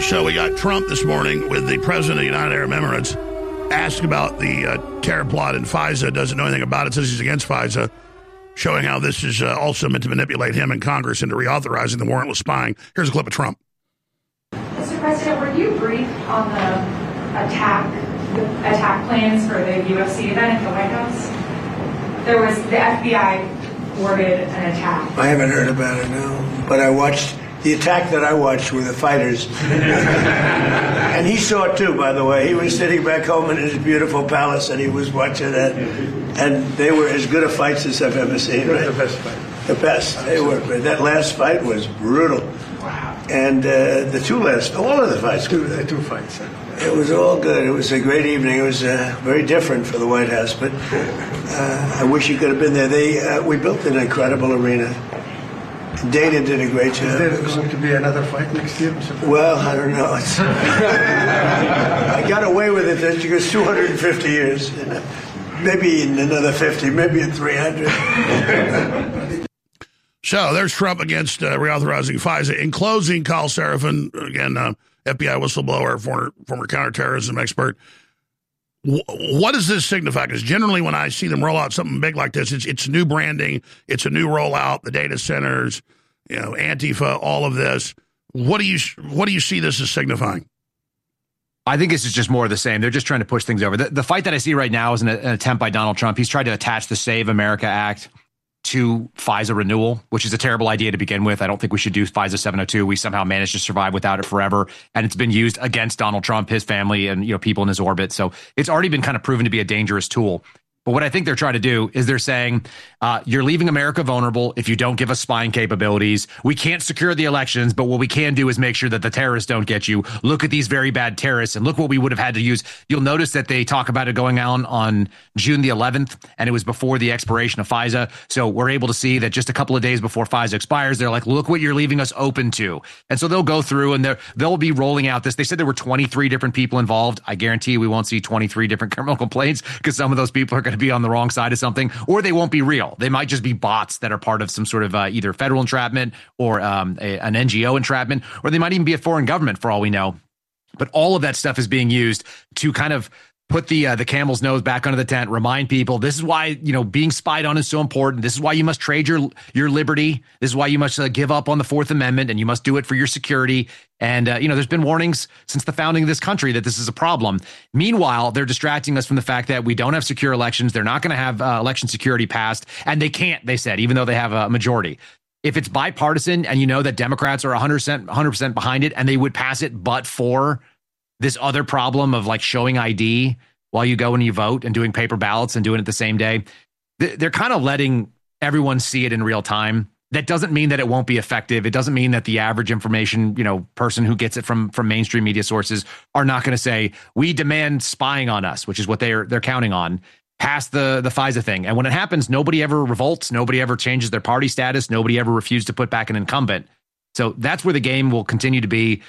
So we got Trump this morning with the president of the United Arab Emirates asked about the terror plot in FISA, doesn't know anything about it, says he's against FISA, showing how this is also meant to manipulate him and Congress into reauthorizing the warrantless spying. Here's a clip of Trump. Mr. President, were you briefed on the attack plans for the UFC event at the White House? There was the FBI thwarted an attack. I haven't heard about it, no. But I watched the attack that I watched with the fighters. And he saw it too, by the way. He was sitting back home in his beautiful palace and he was watching it. And they were as good a fights as I've ever seen. Right? The best fight. The best. They were. But that last fight was brutal. Wow. And the two last, all of the fights. Two fights. It was all good. It was a great evening. It was very different for the White House, but I wish you could have been there. We built an incredible arena. Dana did a great job. Is there going to be another fight next year? Well, I don't know. I got away with it because 250 years. Maybe in another 50, maybe in 300. So there's Trump against reauthorizing FISA. In closing, Kyle Seraphin, again, FBI whistleblower, former counterterrorism expert. What does this signify? Because generally when I see them roll out something big like this, it's new branding, it's a new rollout, the data centers, Antifa, all of this. What do you see this as signifying? I think this is just more of the same. They're just trying to push things over. The fight that I see right now is an attempt by Donald Trump. He's tried to attach the Save America Act to FISA renewal, which is a terrible idea to begin with. I don't think we should do FISA 702. We somehow managed to survive without it forever. And it's been used against Donald Trump, his family, and people in his orbit. So it's already been kind of proven to be a dangerous tool. But what I think they're trying to do is they're saying, you're leaving America vulnerable if you don't give us spying capabilities. We can't secure the elections, but what we can do is make sure that the terrorists don't get you. Look at these very bad terrorists, and look what we would have had to use. You'll notice that they talk about it going on June the 11th, and it was before the expiration of FISA. So we're able to see that just a couple of days before FISA expires, they're like, look what you're leaving us open to. And so they'll go through and they'll be rolling out this. They said there were 23 different people involved. I guarantee we won't see 23 different criminal complaints because some of those people are going to be on the wrong side of something, or they won't be real. They might just be bots that are part of some sort of either federal entrapment or an NGO entrapment, or they might even be a foreign government for all we know. But all of that stuff is being used to kind of put the camel's nose back under the tent, remind people this is why, being spied on is so important. This is why you must trade your liberty. This is why you must give up on the Fourth Amendment, and you must do it for your security. And, there's been warnings since the founding of this country that this is a problem. Meanwhile, they're distracting us from the fact that we don't have secure elections. They're not going to have election security passed, and they can't, they said, even though they have a majority. If it's bipartisan and you know that Democrats are 100% behind it and they would pass it, but for this other problem of like showing ID while you go and you vote and doing paper ballots and doing it the same day, they're kind of letting everyone see it in real time. That doesn't mean that it won't be effective. It doesn't mean that the average information, person who gets it from mainstream media sources are not going to say, we demand spying on us, which is what they're counting on, past the FISA thing. And when it happens, nobody ever revolts. Nobody ever changes their party status. Nobody ever refused to put back an incumbent. So that's where the game will continue to be.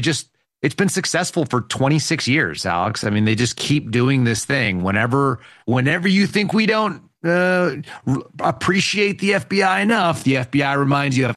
It's been successful for 26 years, Alex. I mean, they just keep doing this thing. Whenever you think we don't appreciate the FBI enough, the FBI reminds you of.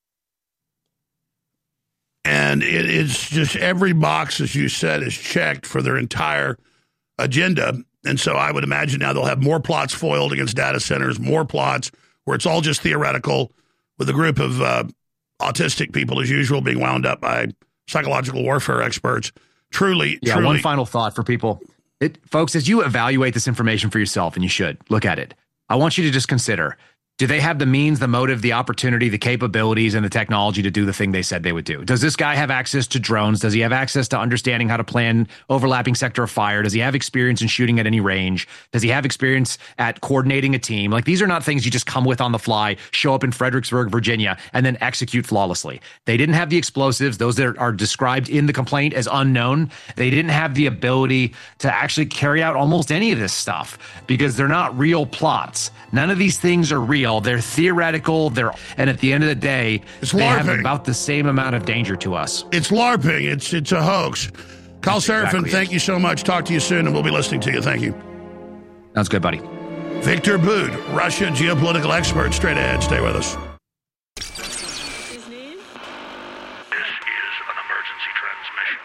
And it's just every box, as you said, is checked for their entire agenda. And so I would imagine now they'll have more plots foiled against data centers, more plots where it's all just theoretical, with a group of autistic people, as usual, being wound up by psychological warfare experts. Truly. One final thought for people. Folks, as you evaluate this information for yourself, and you should look at it, I want you to just consider, do they have the means, the motive, the opportunity, the capabilities, and the technology to do the thing they said they would do? Does this guy have access to drones? Does he have access to understanding how to plan overlapping sector of fire? Does he have experience in shooting at any range? Does he have experience at coordinating a team? Like, these are not things you just come with on the fly, show up in Fredericksburg, Virginia, and then execute flawlessly. They didn't have the explosives, those that are described in the complaint as unknown. They didn't have the ability to actually carry out almost any of this stuff because they're not real plots. None of these things are real. They're theoretical. And at the end of the day, they have about the same amount of danger to us. It's LARPing. It's a hoax. Kyle Seraphin, thank you so much. Talk to you soon, and we'll be listening to you. Thank you. Sounds good, buddy. Victor Boot, Russia geopolitical expert. Straight ahead. Stay with us. This is an emergency transmission.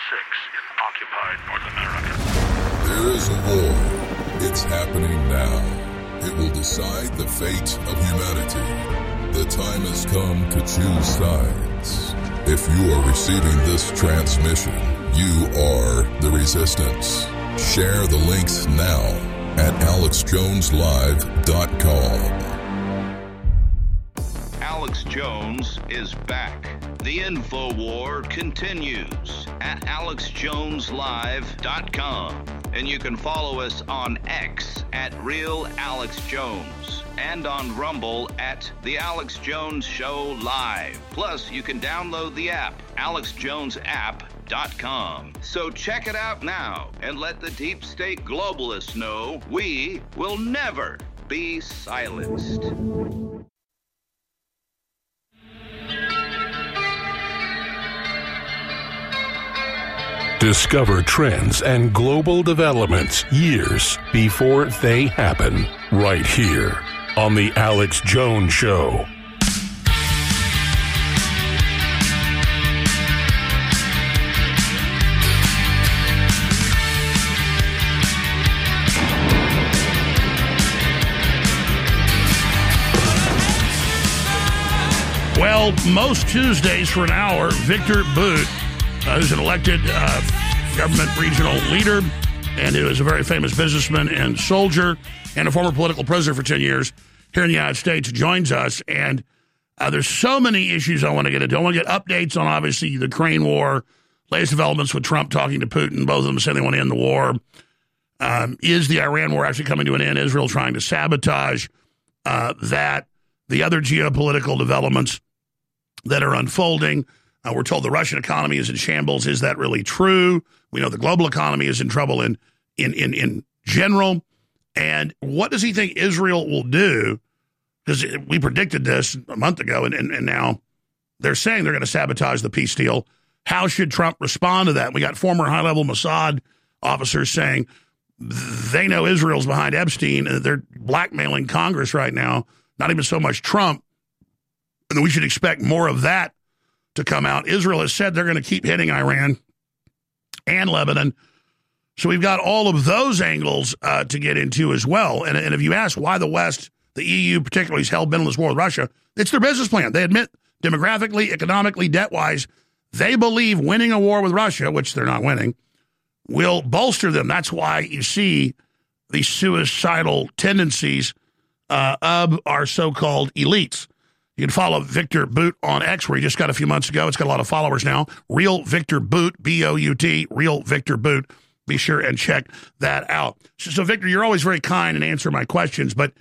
in occupied North America. There is a war. It's happening now. It will decide the fate of humanity. The time has come to choose sides. If you are receiving this transmission, you are the resistance. Share the links now at alexjoneslive.com. Alex Jones is back. The InfoWar continues at alexjoneslive.com. And you can follow us on X at @RealAlexJones and on Rumble at The Alex Jones Show Live. Plus, you can download the app, alexjonesapp.com. So check it out now and let the deep state globalists know we will never be silenced. Discover trends and global developments years before they happen, right here on The Alex Jones Show. Well, most Tuesdays for an hour, Victor Bout, who's an elected government regional leader and who is a very famous businessman and soldier and a former political prisoner for 10 years here in the United States, joins us. And there's so many issues I want to get into. I want to get updates on, obviously, the Ukraine war, latest developments with Trump talking to Putin. Both of them saying they want to end the war. Is the Iran war actually coming to an end? Israel trying to sabotage that. The other geopolitical developments that are unfolding. We're told the Russian economy is in shambles. Is that really true? We know the global economy is in trouble in general. And what does he think Israel will do? Because we predicted this a month ago, and now they're saying they're going to sabotage the peace deal. How should Trump respond to that? We got former high-level Mossad officers saying they know Israel's behind Epstein, and they're blackmailing Congress right now, not even so much Trump. And we should expect more of that to come out. Israel has said they're going to keep hitting Iran and Lebanon. So we've got all of those angles to get into as well. And if you ask why the West, the EU particularly, is hell-bent on this war with Russia, it's their business plan. They admit demographically, economically, debt-wise, they believe winning a war with Russia, which they're not winning, will bolster them. That's why you see these suicidal tendencies of our so-called elites. You can follow Victor Bout on X, where he just got a few months ago. It's got a lot of followers now. Real Victor Bout, B-O-U-T, Real Victor Bout. Be sure and check that out. So Victor, you're always very kind and answer my questions, but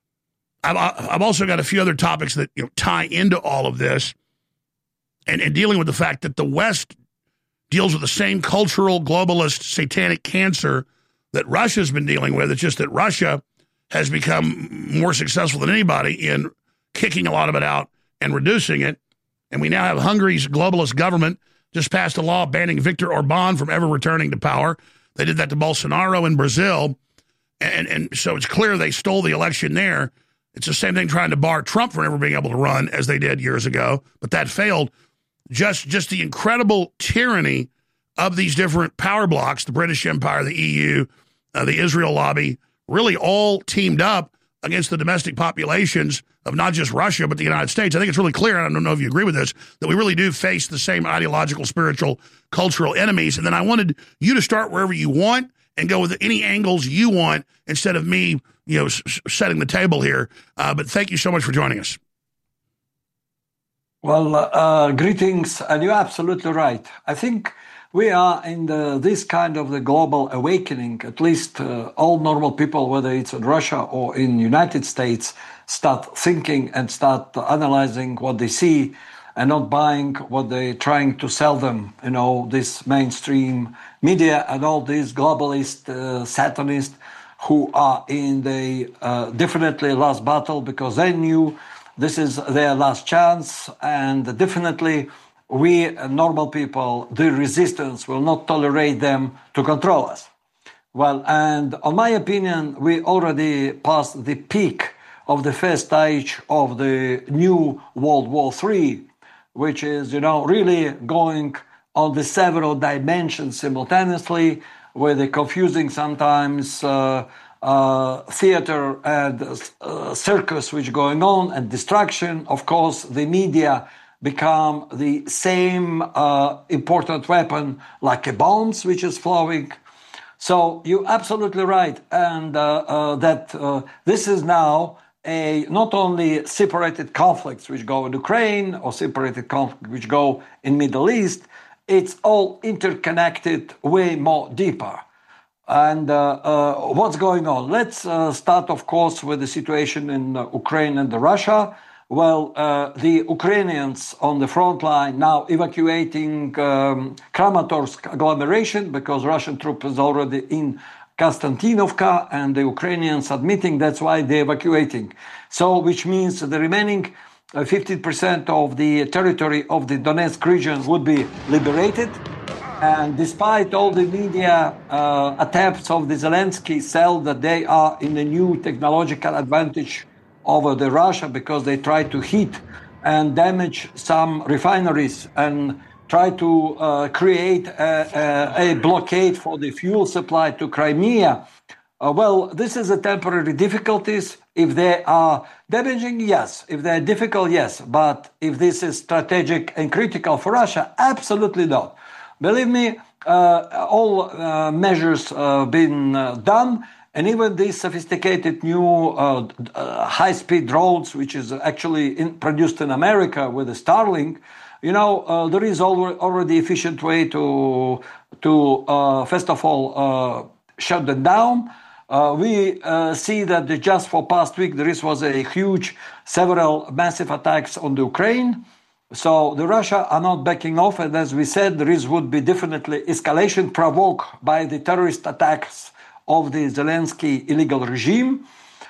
I've also got a few other topics that tie into all of this and dealing with the fact that the West deals with the same cultural, globalist, satanic cancer that Russia's been dealing with. It's just that Russia has become more successful than anybody in kicking a lot of it out and reducing it. And we now have Hungary's globalist government just passed a law banning Viktor Orban from ever returning to power. They did that to Bolsonaro in Brazil. And so it's clear they stole the election there. It's the same thing trying to bar Trump from ever being able to run as they did years ago. But that failed. Just the incredible tyranny of these different power blocks, the British Empire, the EU, the Israel lobby, really all teamed up against the domestic populations of not just Russia, but the United States. I think it's really clear, and I don't know if you agree with this, that we really do face the same ideological, spiritual, cultural enemies. And then I wanted you to start wherever you want and go with any angles you want instead of me, setting the table here. But thank you so much for joining us. Well, greetings, and you're absolutely right. I think we are in this kind of the global awakening. At least all normal people, whether it's in Russia or in United States, start thinking and start analyzing what they see and not buying what they're trying to sell them. This mainstream media and all these globalist satanists who are in the definitely last battle because they knew this is their last chance, and definitely we normal people, the resistance, will not tolerate them to control us. Well, and on my opinion, we already passed the peak of the first stage of the new World War III, which is, really going on the several dimensions simultaneously, with the confusing sometimes theater and circus which going on, and distraction. Of course, the media become the same important weapon like a bombs which is flowing. So you're absolutely right, and that this is now not only separated conflicts which go in Ukraine or separated conflicts which go in Middle East, it's all interconnected way more deeper. And what's going on? Let's start, of course, with the situation in Ukraine and Russia. Well, the Ukrainians on the front line now evacuating Kramatorsk agglomeration because Russian troops is already in Konstantinovka, and the Ukrainians admitting that's why they're evacuating. So, which means the remaining 50% of the territory of the Donetsk region would be liberated. And despite all the media attempts of the Zelensky sell that they are in a new technological advantage over the Russia because they try to hit and damage some refineries and try to create a blockade for the fuel supply to Crimea. Well, this is a temporary difficulties. If they are damaging, yes. If they're difficult, yes. But if this is strategic and critical for Russia, absolutely not. Believe me, all measures been done, and even these sophisticated new high-speed drones, which is actually produced in America with the Starlink, there is already efficient way to first of all shut them down. We see that just for past week there was a huge, several massive attacks on the Ukraine. So the Russia are not backing off, and as we said, there would be definitely escalation provoked by the terrorist attacks of the Zelensky illegal regime.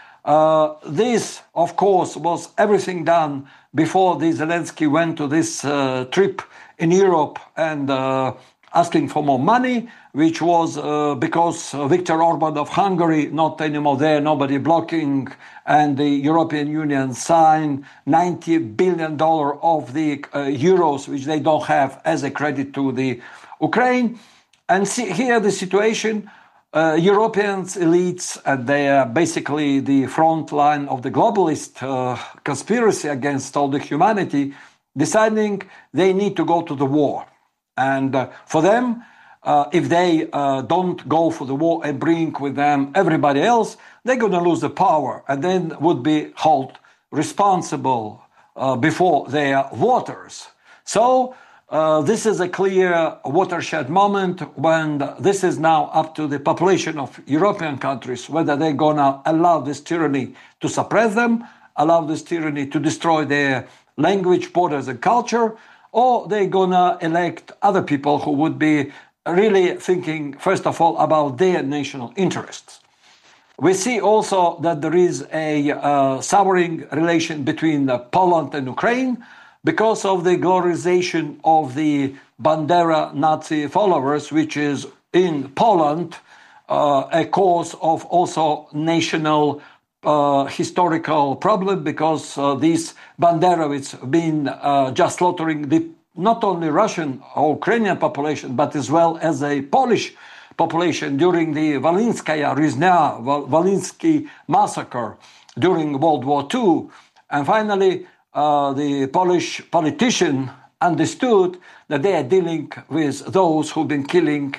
This, of course, was everything done before the Zelensky went to this trip in Europe and asking for more money, which was because Viktor Orban of Hungary, not anymore there, nobody blocking, and the European Union signed $90 billion of the euros, which they don't have as a credit to the Ukraine. And see here the situation, Europeans, elites, and they are basically the front line of the globalist conspiracy against all the humanity, deciding they need to go to the war. And for them, if they don't go for the war and bring with them everybody else, they're going to lose the power and then would be held responsible before their voters. So this is a clear watershed moment when this is now up to the population of European countries, whether they're going to allow this tyranny to suppress them, allow this tyranny to destroy their language, borders, and culture, or they're going to elect other people who would be really thinking, first of all, about their national interests. We see also that there is a souring relation between Poland and Ukraine because of the glorification of the Bandera Nazi followers, which is in Poland a cause of also national historical problem, because these Banderovics been just slaughtering not only Russian or Ukrainian population, but as well as a Polish population during the Walinskaya Riznia, Walinsky massacre during World War II. And finally, the Polish politician understood that they are dealing with those who've been killing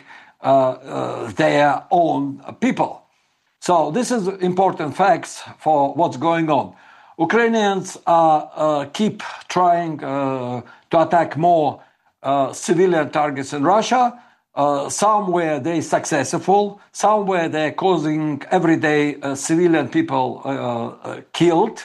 their own people. So this is important facts for what's going on. Ukrainians keep trying to attack more civilian targets in Russia. Somewhere they're successful, somewhere they're causing everyday civilian people killed.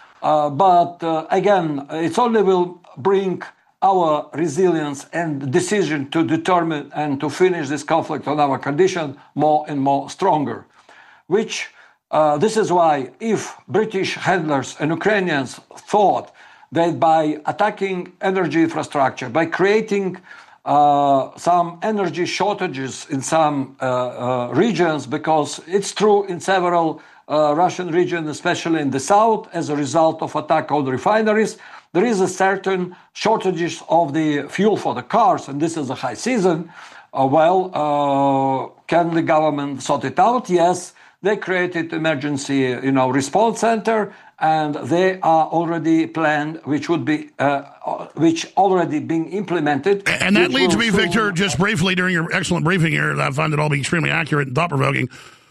But again, it only will bring our resilience and decision to determine and to finish this conflict on our condition more and more stronger. Which this is why if British handlers and Ukrainians thought that by attacking energy infrastructure, by creating some energy shortages in some regions, because it's true in several Russian regions, especially in the south, as a result of attack on refineries, there is a certain shortages of the fuel for the cars, and this is a high season. Can the government sort it out? Yes, they created emergency, response center, and they are already planned, which already being implemented. And that leads me, Victor, just briefly during your excellent briefing here, I find it all be extremely accurate and thought-provoking.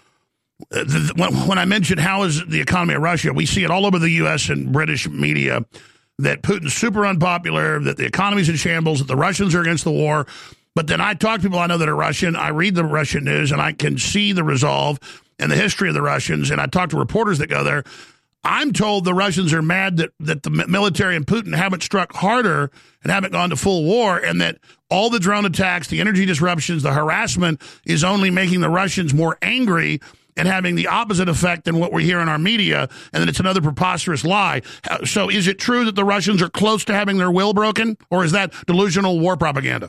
When I mentioned how is the economy of Russia, we see it all over the U.S. and British media that Putin's super unpopular, that the economy's in shambles, that the Russians are against the war. But then I talk to people I know that are Russian. I read the Russian news, and I can see the resolve and the history of the Russians. And I talk to reporters that go there. I'm told the Russians are mad that the military and Putin haven't struck harder and haven't gone to full war, and that all the drone attacks, the energy disruptions, the harassment is only making the Russians more angry and having the opposite effect than what we hear in our media, and that it's another preposterous lie. So is it true that the Russians are close to having their will broken, or is that delusional war propaganda?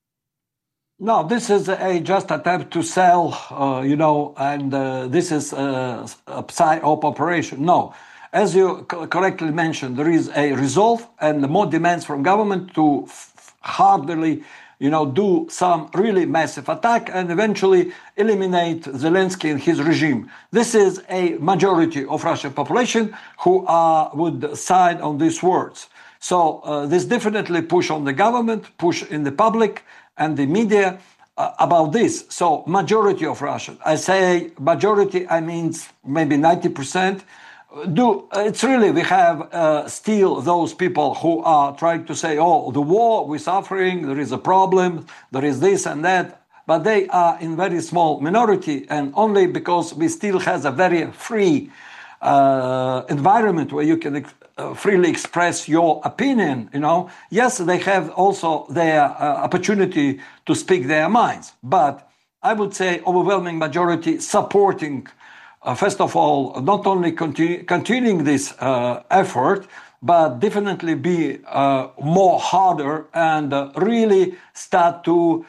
No, this is a just attempt to sell, and this is a psyop operation. No, as you correctly mentioned, there is a resolve and more demands from government to hardly, do some really massive attack and eventually eliminate Zelensky and his regime. This is a majority of Russian population who would side on these words. So this definitely push on the government, push in the public and the media about this. So majority of Russian, I say majority, I mean maybe 90%. It's really, we have still those people who are trying to say, oh, the war, we're suffering, there is a problem, there is this and that. But they are in very small minority, and only because we still has a very free environment where you can freely express your opinion, Yes, they have also their opportunity to speak their minds, but I would say overwhelming majority supporting, first of all, not only continuing this effort, but definitely be more harder and really start to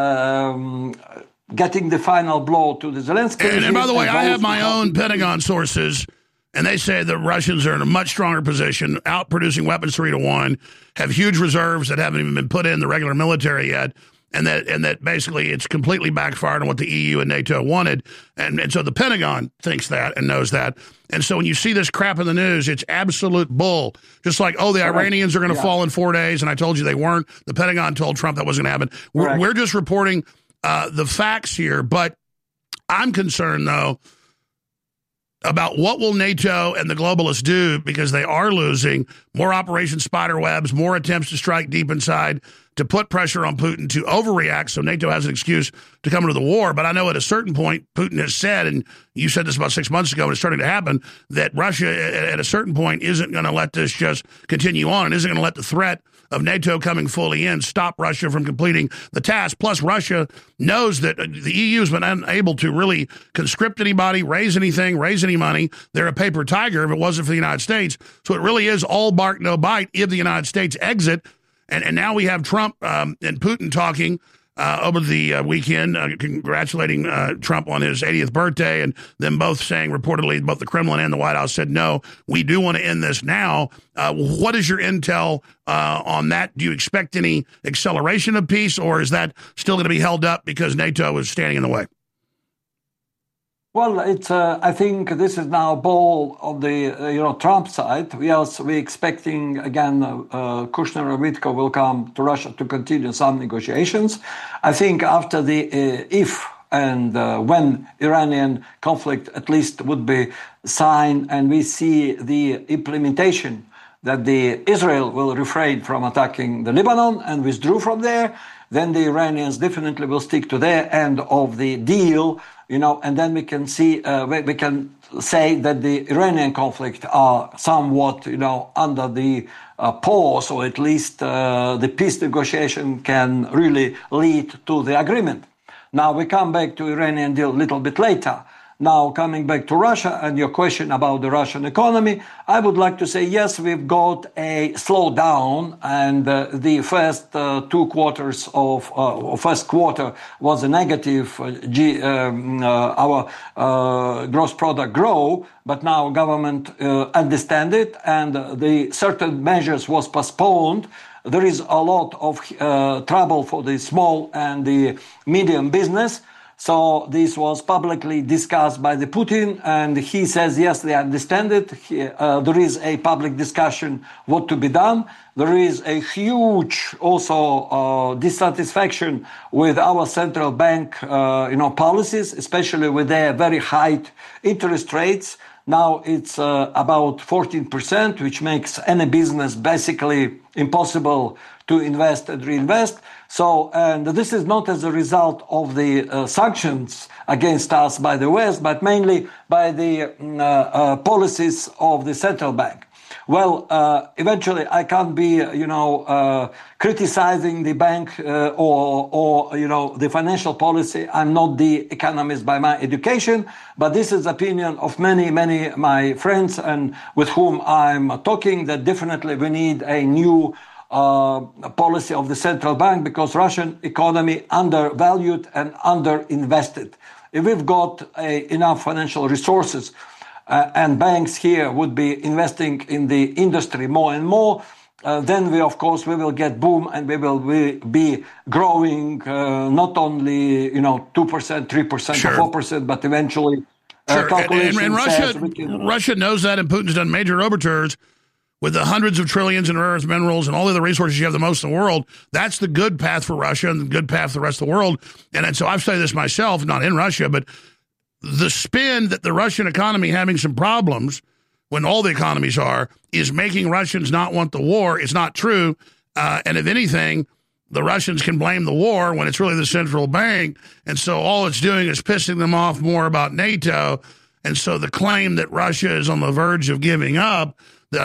getting the final blow to the Zelensky. And by the way, I have my own Pentagon sources, and they say the Russians are in a much stronger position, outproducing weapons 3-1, have huge reserves that haven't even been put in the regular military yet, and that basically it's completely backfired on what the EU and NATO wanted. And so the Pentagon thinks that and knows that. And so when you see this crap in the news, it's absolute bull. Just like, the Iranians are going to fall in 4 days, and I told you they weren't. The Pentagon told Trump that wasn't going to happen. We're just reporting the facts here, but I'm concerned, though, about what will NATO and the globalists do, because they are losing more Operation Spiderwebs, more attempts to strike deep inside, to put pressure on Putin to overreact so NATO has an excuse to come into the war. But I know at a certain point, Putin has said, and you said this about 6 months ago, and it's starting to happen, that Russia at a certain point isn't going to let this just continue on and isn't going to let the threat of NATO coming fully in stop Russia from completing the task. Plus, Russia knows that the EU has been unable to really conscript anybody, raise anything, raise any money. They're a paper tiger if it wasn't for the United States. So it really is all bark, no bite if the United States exit. And now we have Trump and Putin talking over the weekend, congratulating Trump on his 80th birthday, and them both saying, reportedly, both the Kremlin and the White House said, no, we do want to end this now. What is your intel on that? Do you expect any acceleration of peace, or is that still going to be held up because NATO is standing in the way? Well, it's. I think this is now ball on the Trump side. We're expecting again Kushner and Witkoff will come to Russia to continue some negotiations. I think after the if and when Iranian conflict at least would be signed, and we see the implementation that the Israel will refrain from attacking the Lebanon and withdrew from there, then the Iranians definitely will stick to their end of the deal. And then we can see, we can say that the Iranian conflict are somewhat, under the pause, or at least the peace negotiation can really lead to the agreement. Now we come back to Iranian deal a little bit later. Now, coming back to Russia and your question about the Russian economy, I would like to say, yes, we've got a slowdown, and the first 2 quarters of first quarter was a negative. Our gross product grow, but now government understand it, and the certain measures was postponed. There is a lot of trouble for the small and the medium business. So this was publicly discussed by the Putin, and he says, yes, they understand it. There is a public discussion what to be done. There is a huge also dissatisfaction with our central bank policies, especially with their very high interest rates. Now it's about 14%, which makes any business basically impossible to invest and reinvest. So, and this is not as a result of the sanctions against us by the West, but mainly by the policies of the central bank. Well, eventually I can't be, criticizing the bank or the financial policy. I'm not the economist by my education, but this is the opinion of many my friends and with whom I'm talking, that definitely we need a new policy of the central bank, because Russian economy undervalued and underinvested. If we've got enough financial resources and banks here would be investing in the industry more and more, then we will get boom, and we will be growing not only 2%, 3%, sure, or 4%, but eventually. Sure. And Russia knows that, and Putin's done major overtures with the hundreds of trillions in rare earth minerals and all the other resources you have the most in the world. That's the good path for Russia and the good path for the rest of the world. And so I've studied this myself, not in Russia, but the spin that the Russian economy having some problems, when all the economies are, is making Russians not want the war is not true. And if anything, the Russians can blame the war when it's really the central bank. And so all it's doing is pissing them off more about NATO. And so the claim that Russia is on the verge of giving up,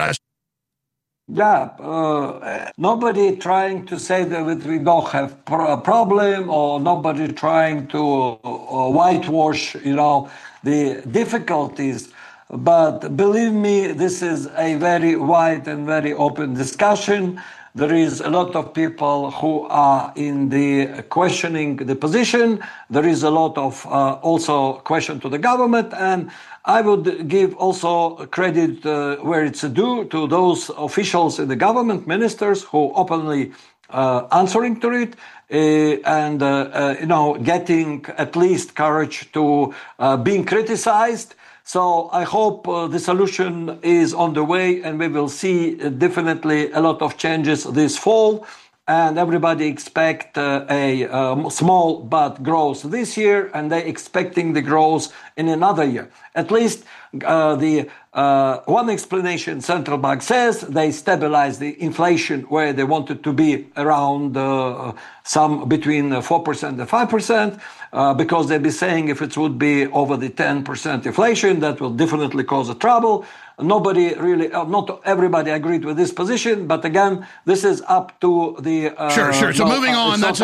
nobody trying to say that we don't have a problem, or nobody trying to whitewash, the difficulties. But believe me, this is a very wide and very open discussion. There is a lot of people who are in the questioning the position. There is a lot of also question to the government, and I would give also credit where it's due to those officials in the government, ministers who openly answering to it, and getting at least courage to being criticized. So I hope the solution is on the way, and we will see definitely a lot of changes this fall. And everybody expect a small but growth this year, and they're expecting the growth in another year. At least the one explanation central bank says they stabilize the inflation where they want it to be around some between 4% and 5%, because they'll be saying if it would be over the 10% inflation, that will definitely cause a trouble. Nobody really, not everybody agreed with this position, but again, this is up to the. Sure. So moving on, it's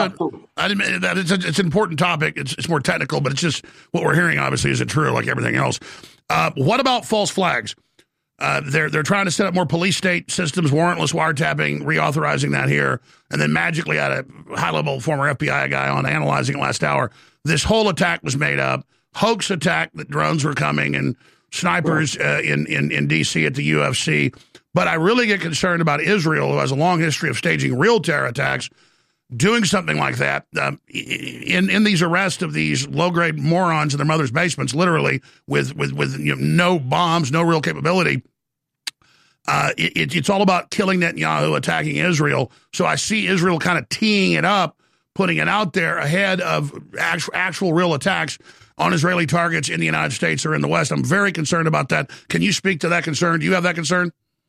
an important topic. It's more technical, but it's just what we're hearing. Obviously, is it true? Like everything else. What about false flags? They're trying to set up more police state systems, warrantless wiretapping, reauthorizing that here, and then magically had a high-level former FBI guy on analyzing it last hour. This whole attack was made up, hoax attack that drones were coming and snipers in D.C. at the UFC. But I really get concerned about Israel, who has a long history of staging real terror attacks, doing something like that in these arrests of these low-grade morons in their mother's basements, literally, with no bombs, no real capability. It's all about killing Netanyahu, attacking Israel. So I see Israel kind of teeing it up, putting it out there ahead of actual real attacks on Israeli targets in the United States or in the West. I'm very concerned about that. Can you speak to that concern? Do you have that concern?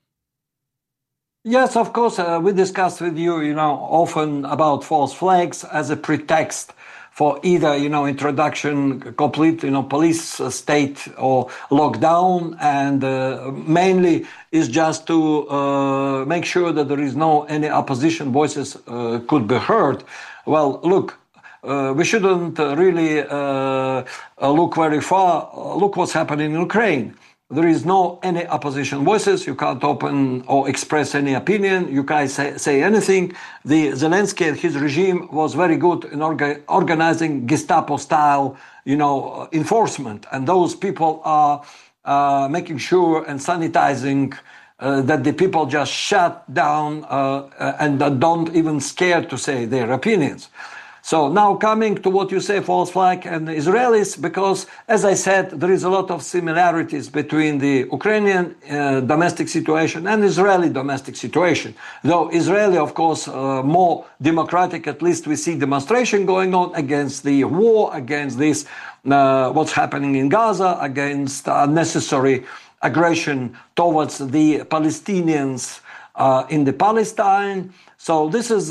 Yes, of course. We discussed with you, often about false flags as a pretext for either, introduction, complete, police state or lockdown, and mainly is just to make sure that there is any opposition voices could be heard. Well, look, we shouldn't really look very far. Look what's happening in Ukraine. There is no any opposition voices. You can't open or express any opinion. You can't say anything. The Zelensky and his regime was very good in organizing Gestapo-style, enforcement. And those people are making sure and sanitizing that the people just shut down and don't even scare to say their opinions. So now coming to what you say, false flag and the Israelis, because as I said, there is a lot of similarities between the Ukrainian domestic situation and Israeli domestic situation. Though Israeli, of course, more democratic, at least we see demonstration going on against the war, against this, what's happening in Gaza, against unnecessary aggression towards the Palestinians in the Palestine. So this is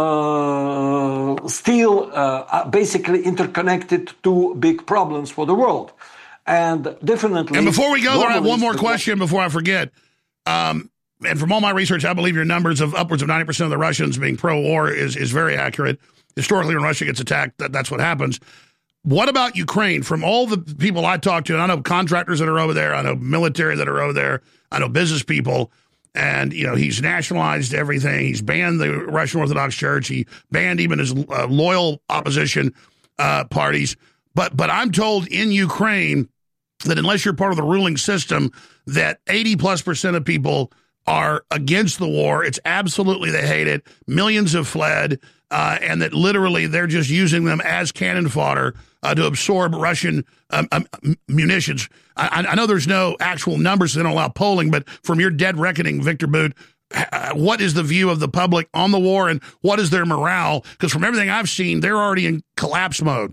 still basically interconnected two big problems for the world. And definitely... And before we go there, I have one more question before I forget. And from all my research, I believe your numbers of upwards of 90% of the Russians being pro-war is very accurate. Historically, when Russia gets attacked, that's what happens. What about Ukraine? From all the people I talk to, and I know contractors that are over there, I know military that are over there, I know business people, and, he's nationalized everything. He's banned the Russian Orthodox Church. He banned even his loyal opposition parties. But I'm told in Ukraine that unless you're part of the ruling system, that 80+% of people are against the war. It's absolutely, they hate it. Millions have fled, and that literally they're just using them as cannon fodder to absorb Russian munitions. I know there's no actual numbers, so they don't allow polling, but from your dead reckoning, Victor Bout, what is the view of the public on the war, and what is their morale? Because from everything I've seen, they're already in collapse mode.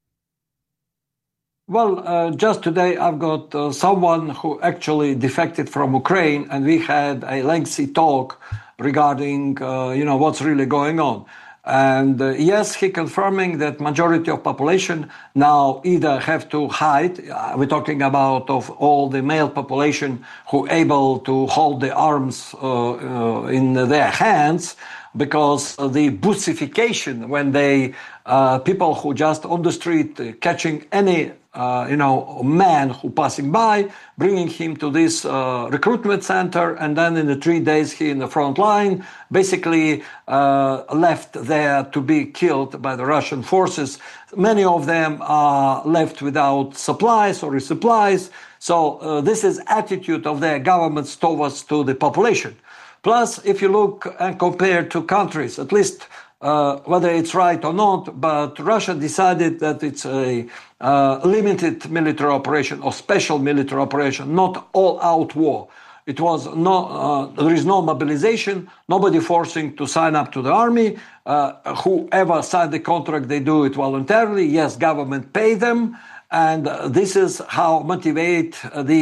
Well, just today I've got someone who actually defected from Ukraine, and we had a lengthy talk regarding, what's really going on. And yes, he confirming that majority of population now either have to hide. We're talking about of all the male population who able to hold the arms in their hands, because the bussification, when they people who just on the street catching any man who passing by, bringing him to this recruitment center, and then in the 3 days he in the front line, basically left there to be killed by the Russian forces. Many of them are left without supplies or resupplies. So this is attitude of their governments towards to the population. Plus, if you look and compare two countries, at least whether it's right or not, but Russia decided that it's a limited military operation or special military operation, not all-out war. It was there is no mobilization, nobody forcing to sign up to the army. Whoever signed the contract, they do it voluntarily. Yes, government pay them, and this is how motivate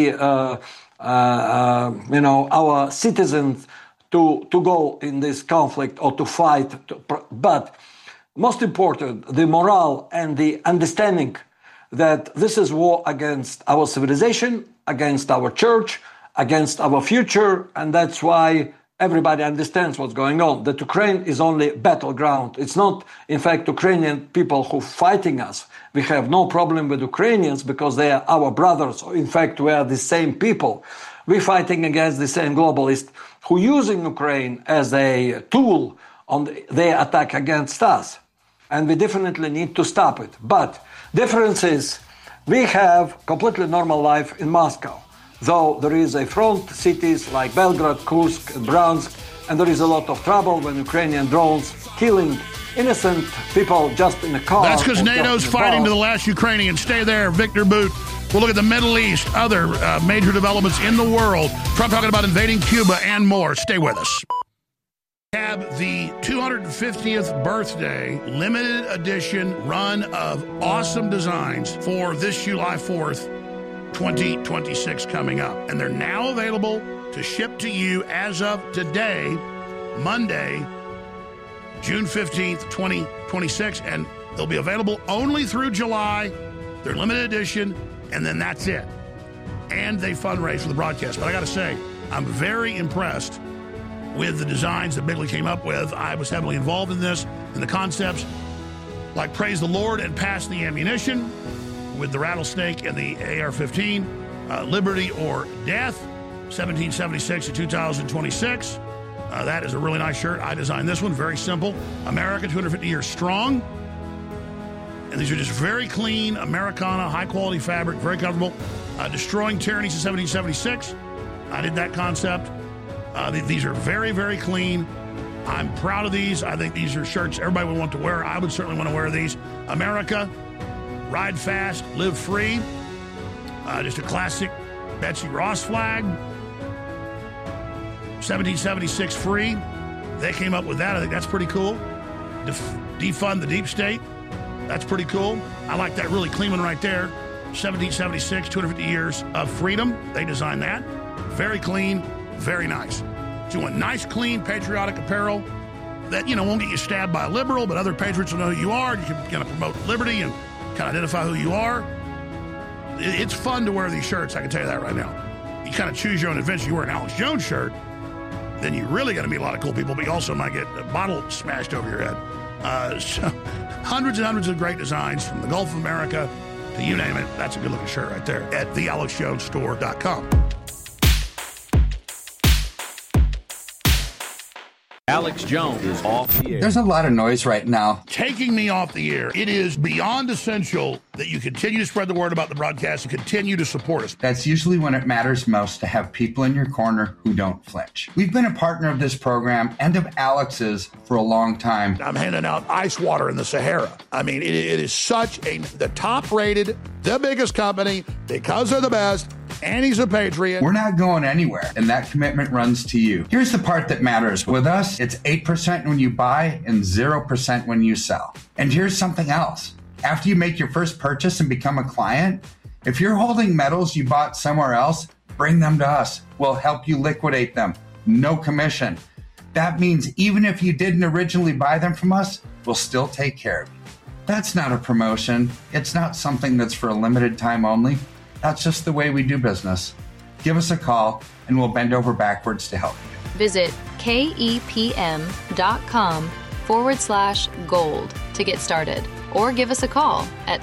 our citizens to go in this conflict or to fight. But most important, the morale and the understanding that this is war against our civilization, against our church, against our future, and that's why everybody understands what's going on. That Ukraine is only battleground. It's not, in fact, Ukrainian people who fighting us. We have no problem with Ukrainians because they are our brothers. In fact, we are the same people. We're fighting against the same globalists who using Ukraine as a tool on their attack against us. And we definitely need to stop it. But difference is we have completely normal life in Moscow. Though there is a front cities like Belgrade, Kursk, and Bryansk, and there is a lot of trouble when Ukrainian drones killing innocent people just in a car. That's because NATO's fighting to the last Ukrainian. Stay there, Victor Bout. We'll look at the Middle East, other major developments in the world. Trump talking about invading Cuba and more. Stay with us. We have the 250th birthday limited edition run of awesome designs for this July 4th, 2026 coming up. And they're now available to ship to you as of today, Monday, June 15th, 2026. And they'll be available only through July. They're limited edition. And then that's it. And they fundraise for the broadcast. But I got to say, I'm very impressed with the designs that Bigley came up with. I was heavily involved in this, and the concepts. like Praise the Lord and Pass the Ammunition with the Rattlesnake and the AR-15, Liberty or Death, 1776 to 2026. That is a really nice shirt. I designed this one, very simple. America 250 years strong. And these are just very clean, Americana, high-quality fabric, very comfortable. Destroying Tyranny since 1776. I did that concept. These are very, very clean. I'm proud of these. I think these are shirts everybody would want to wear. I would certainly want to wear these. America, ride fast, live free. Just a classic Betsy Ross flag. 1776 free. They came up with that. I think that's pretty cool. Defund the deep state. That's pretty cool. I like that really clean one right there. 1776, 250 years of freedom. They designed that. Very clean, very nice. So you want nice, clean, patriotic apparel that, won't get you stabbed by a liberal, but other patriots will know who you are. You can kind of promote liberty and kind of identify who you are. It's fun to wear these shirts, I can tell you that right now. You kind of choose your own adventure. You wear an Alex Jones shirt, then you're really going to meet a lot of cool people, but you also might get a bottle smashed over your head. So hundreds and hundreds of great designs from the Gulf of America to you name it. That's a good-looking shirt right there at thealexjonesstore.com. Alex Jones is off the air. There's a lot of noise right now. Taking me off the air. It is beyond essential that you continue to spread the word about the broadcast and continue to support us. That's usually when it matters most to have people in your corner who don't flinch. We've been a partner of this program and of Alex's for a long time. I'm handing out ice water in the Sahara. I mean, it is such the top-rated, the biggest company because they're the best. And he's a patriot. We're not going anywhere, and that commitment runs to you. Here's the part that matters. With us, it's 8% when you buy and 0% when you sell. And here's something else. After you make your first purchase and become a client, if you're holding metals you bought somewhere else, bring them to us. We'll help you liquidate them. No commission. That means even if you didn't originally buy them from us, we'll still take care of you. That's not a promotion. It's not something that's for a limited time only. That's just the way we do business. Give us a call and we'll bend over backwards to help you. Visit kepm.com/gold to get started, or give us a call at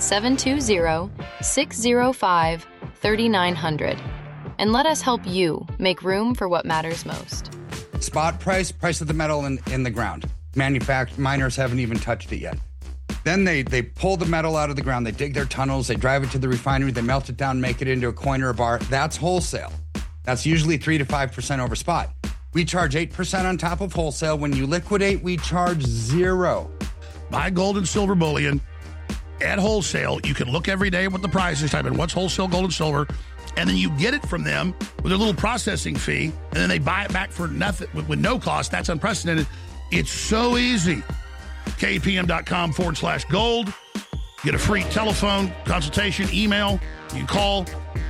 720-605-3900 and let us help you make room for what matters most. Spot price of the metal in the ground. Miners haven't even touched it yet. Then they pull the metal out of the ground, they dig their tunnels, they drive it to the refinery, they melt it down, make it into a coin or a bar. That's wholesale. That's usually 3 to 5% over spot. We charge 8% on top of wholesale. When you liquidate, we charge 0. Buy gold and silver bullion at wholesale. You can look every day at what the price is, type in what's wholesale gold and silver, and then you get it from them with a little processing fee, and then they buy it back for nothing with no cost. That's unprecedented. It's so easy. KPM.com/gold. Get a free telephone consultation, email. You can call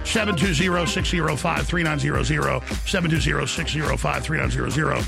720-605-3900, 720-605-3900.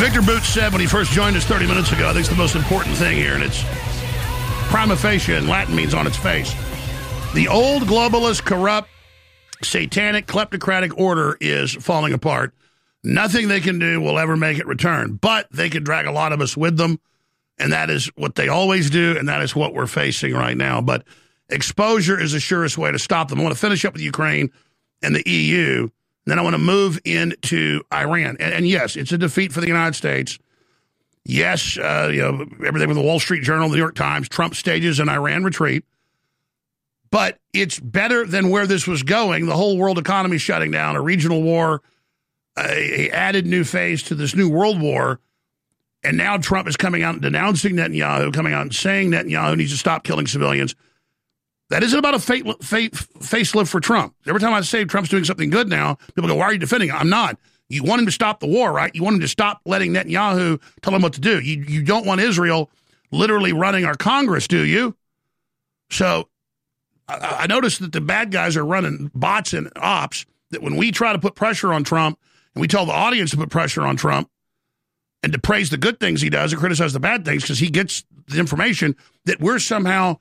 Victor Boots said when he first joined us 30 minutes ago, I think it's the most important thing here, and it's prima facie in Latin means on its face. The old globalist, corrupt, satanic, kleptocratic order is falling apart. Nothing they can do will ever make it return, but they can drag a lot of us with them, and that is what they always do, and that is what we're facing right now. But exposure is the surest way to stop them. I want to finish up with Ukraine and the EU, and then I want to move into Iran. And yes, it's a defeat for the United States. Yes, everything with the Wall Street Journal, the New York Times, Trump stages an Iran retreat. But it's better than where this was going. The whole world economy shutting down, a regional war, a added new phase to this new world war. And now Trump is coming out and denouncing Netanyahu, coming out and saying Netanyahu needs to stop killing civilians. That isn't about a facelift for Trump. Every time I say Trump's doing something good now, people go, why are you defending him? I'm not. You want him to stop the war, right? You want him to stop letting Netanyahu tell him what to do. You don't want Israel literally running our Congress, do you? So I noticed that the bad guys are running bots and ops, that when we try to put pressure on Trump and we tell the audience to put pressure on Trump and to praise the good things he does and criticize the bad things because he gets the information, that we're somehow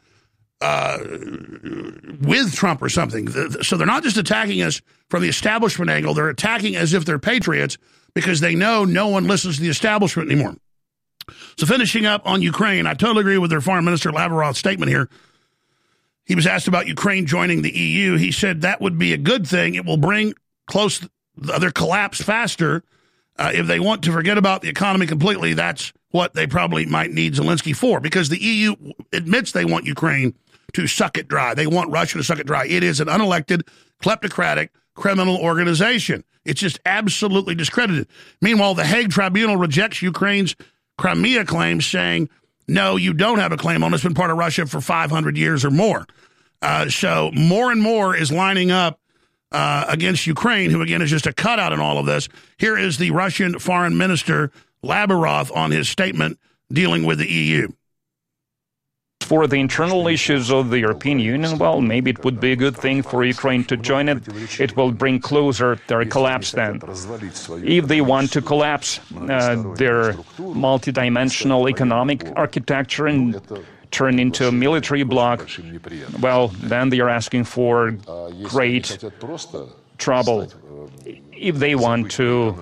with Trump or something. So they're not just attacking us from the establishment angle. They're attacking as if they're patriots because they know no one listens to the establishment anymore. So finishing up on Ukraine, I totally agree with their Foreign Minister Lavrov's statement here. He was asked about Ukraine joining the EU. He said that would be a good thing. It will bring close their collapse faster. If they want to forget about the economy completely, that's what they probably might need Zelensky for, because the EU admits they want Ukraine to suck it dry. They want Russia to suck it dry. It is an unelected, kleptocratic, criminal organization. It's just absolutely discredited. Meanwhile, the Hague Tribunal rejects Ukraine's Crimea claims, saying, no, you don't have a claim on it. It's been part of Russia for 500 years or more. So more and more is lining up against Ukraine, who, again, is just a cutout in all of this. Here is the Russian Foreign Minister Lavrov on his statement dealing with the EU. For the internal issues of the European Union, well, maybe it would be a good thing for Ukraine to join it. It will bring closer their collapse then. If they want to collapse their multidimensional economic architecture and turn into a military bloc, well, then they are asking for great trouble. If they want to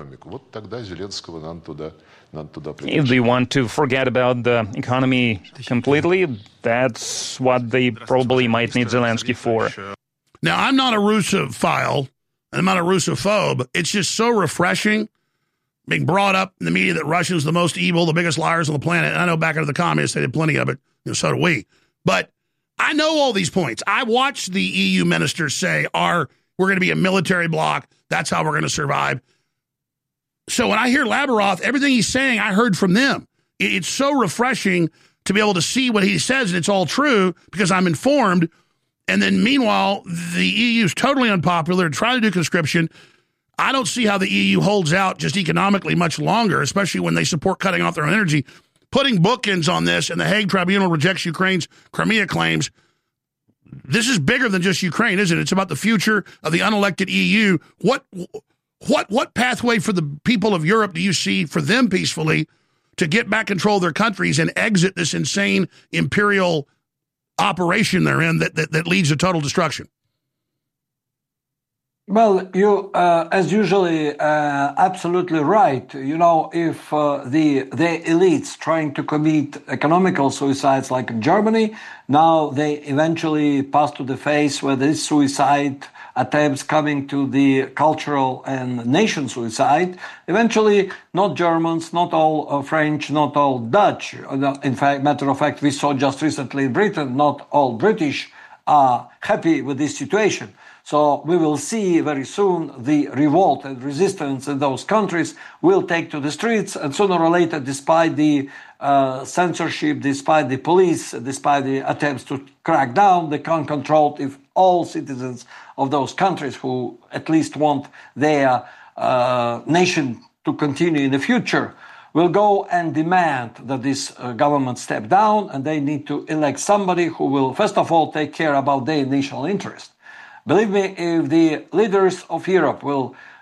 forget about the economy completely, that's what they probably might need Zelensky for. Now, I'm not a Russophile, and I'm not a Russophobe. It's just so refreshing being brought up in the media that Russia's the most evil, the biggest liars on the planet. And I know back under the communists, they did plenty of it. So do we. But I know all these points. I watched the EU ministers say, we're going to be a military bloc. That's how we're going to survive. So when I hear Lavrov, everything he's saying, I heard from them. It's so refreshing to be able to see what he says, and it's all true because I'm informed. And then meanwhile, the EU is totally unpopular, trying to do conscription. I don't see how the EU holds out just economically much longer, especially when they support cutting off their own energy. Putting bookends on this, and the Hague Tribunal rejects Ukraine's Crimea claims. This is bigger than just Ukraine, isn't it? It's about the future of the unelected EU. What pathway for the people of Europe do you see for them peacefully to get back control of their countries and exit this insane imperial operation they're in that leads to total destruction? Well, you, as usually, absolutely right. You know, if the elites trying to commit economical suicides like in Germany, now they eventually pass to the phase where this suicide attempts coming to the cultural and nation suicide. Eventually, not Germans, not all French, not all Dutch. In fact, matter of fact, we saw just recently in Britain, not all British are happy with this situation. So we will see very soon the revolt and resistance in those countries will take to the streets, and sooner or later, despite the censorship, despite the police, despite the attempts to crack down, they can't control if all citizens of those countries who at least want their nation to continue in the future will go and demand that this government step down, and they need to elect somebody who will, first of all, take care about their national interest. Believe me, if the leaders of Europe will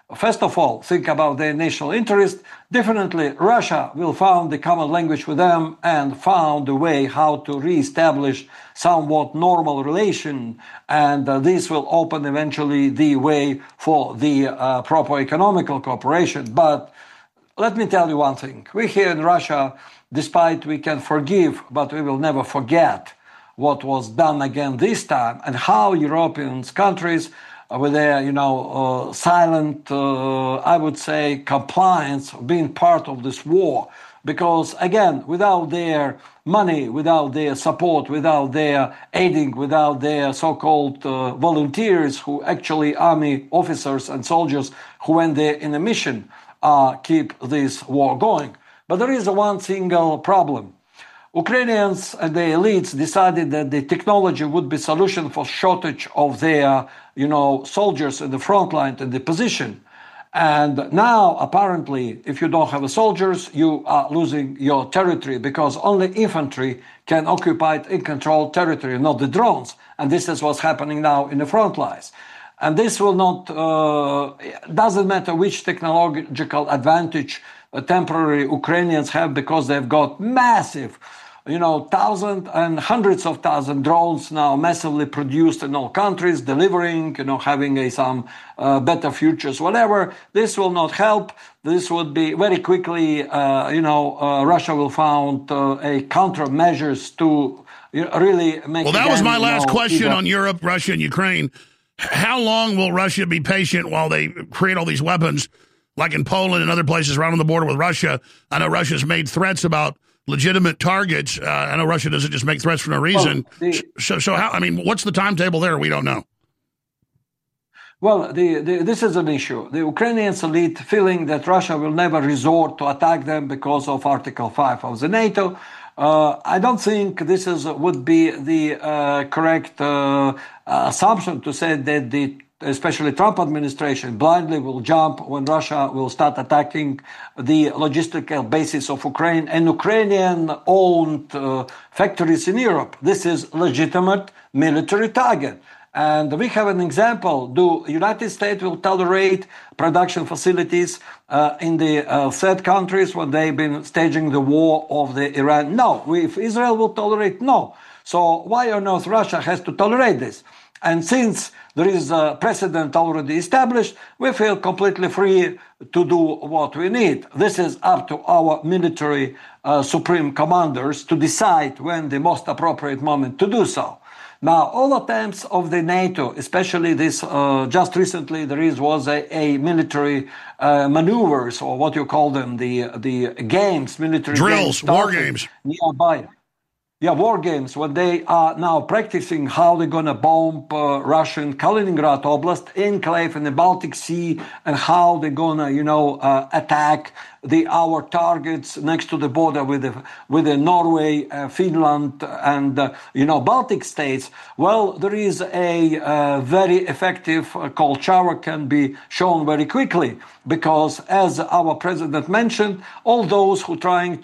first of all, think about their national interest. Definitely, Russia will find the common language with them and found a way how to reestablish somewhat normal relation. And this will open eventually the way for the proper economical cooperation. But let me tell you one thing. We here in Russia, despite we can forgive, but we will never forget what was done again this time and how European countries with their, silent, I would say, compliance, being part of this war. Because, again, without their money, without their support, without their aiding, without their so-called volunteers, who actually army officers and soldiers who went there in a mission, keep this war going. But there is one single problem. Ukrainians and the elites decided that the technology would be solution for shortage of their, soldiers in the front line and the position. And now, apparently, if you don't have soldiers, you are losing your territory because only infantry can occupy and control territory, not the drones. And this is what's happening now in the front lines. And this will not, doesn't matter which technological advantage temporary Ukrainians have because they've got massive, thousands and hundreds of thousands drones now massively produced in all countries, delivering, having some better futures, whatever. This will not help. This would be very quickly, Russia will find a countermeasures to really make. Well, that was my last question on Europe, Russia, and Ukraine. How long will Russia be patient while they create all these weapons, like in Poland and other places around on the border with Russia? I know Russia's made threats about legitimate targets. I know Russia doesn't just make threats for no reason. So how? I mean, what's the timetable there? We don't know. Well, this is an issue. The Ukrainian elite feeling that Russia will never resort to attack them because of Article 5 of the NATO. I don't think this would be the correct assumption to say that especially Trump administration blindly will jump when Russia will start attacking the logistical basis of Ukraine and Ukrainian-owned factories in Europe. This is legitimate military target. And we have an example. The United States will tolerate production facilities in the third countries when they've been staging the war of the Iran? No. If Israel will tolerate, no. So why on earth Russia has to tolerate this? And since there is a precedent already established, we feel completely free to do what we need. This is up to our military supreme commanders to decide when the most appropriate moment to do so. Now, all attempts of the NATO, especially this, just recently was a military maneuvers, or what you call them, the games, military drills, games, war games nearby. Yeah, war games, when they are now practicing how they're going to bomb Russian Kaliningrad Oblast, enclave in the Baltic Sea, and how they're going to, attack our targets next to the border with the Norway, Finland, and, Baltic states. Well, there is a very effective cold shower can be shown very quickly because, as our president mentioned, all those who are trying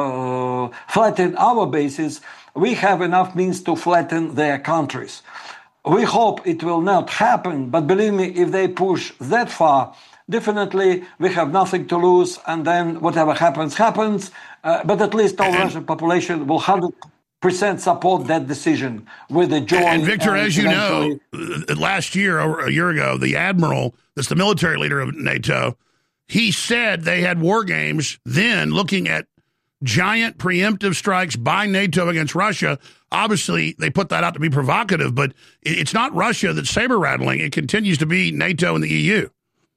to flatten our bases, we have enough means to flatten their countries. We hope it will not happen, but believe me, if they push that far, definitely we have nothing to lose, and then whatever happens, happens. But at least all Russian population will 100% support that decision with the joy. And Victor, as you know, last year, or a year ago, the admiral, that's the military leader of NATO, he said they had war games then looking at giant preemptive strikes by NATO against Russia. Obviously, they put that out to be provocative, but it's not Russia that's saber-rattling. It continues to be NATO and the EU.